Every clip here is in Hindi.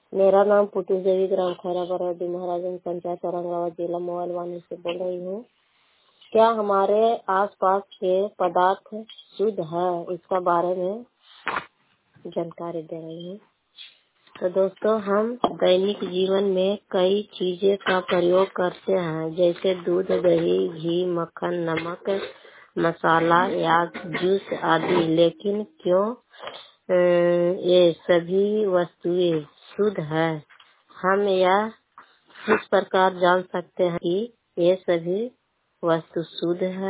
मेरा नाम पुतुल देवी, ग्राम खैरा बरौदी, महाराजगंज पंचायत, औरंगाबाद जिला, मोबाइल वाणी से बोल रही हूँ। क्या हमारे आसपास के पदार्थ शुद्ध है, इसका बारे में जानकारी दे रही हूँ। तो दोस्तों, हम दैनिक जीवन में कई चीजें का प्रयोग करते हैं, जैसे दूध, दही, घी, मक्खन, नमक, मसाला या जूस आदि। लेकिन क्यों ये सभी वस्तुएं शुद्ध है? हम यह किस प्रकार जान सकते हैं कि ये सभी वस्तु शुद्ध है?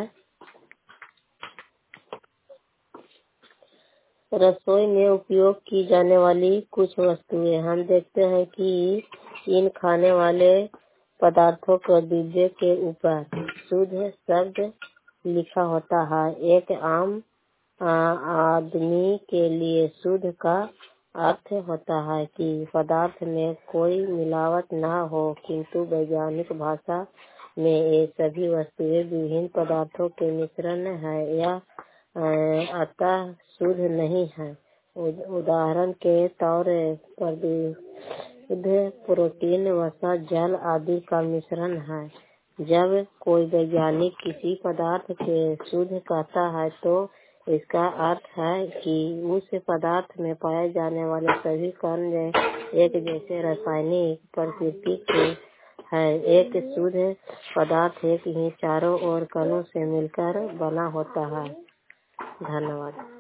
रसोई में उपयोग की जाने वाली कुछ वस्तुएं। हम देखते हैं कि इन खाने वाले पदार्थों के डिब्बे के ऊपर शुद्ध शब्द लिखा होता है। एक आम आदमी के लिए शुद्ध का अर्थ होता है कि पदार्थ में कोई मिलावट ना हो, किंतु वैज्ञानिक भाषा में ये सभी वस्तुएं विभिन्न पदार्थों के मिश्रण है या अतः शुद्ध नहीं है। उदाहरण के तौर पर दूध, प्रोटीन, वसा, जल आदि का मिश्रण है। जब कोई वैज्ञानिक किसी पदार्थ के शुद्ध कहता है तो इसका अर्थ है कि उस पदार्थ में पाए जाने वाले सभी कण एक जैसे रासायनिक प्रकृति के है। एक शुद्ध पदार्थ एक ही चारों ओर कणों से मिलकर बना होता है। धन्यवाद।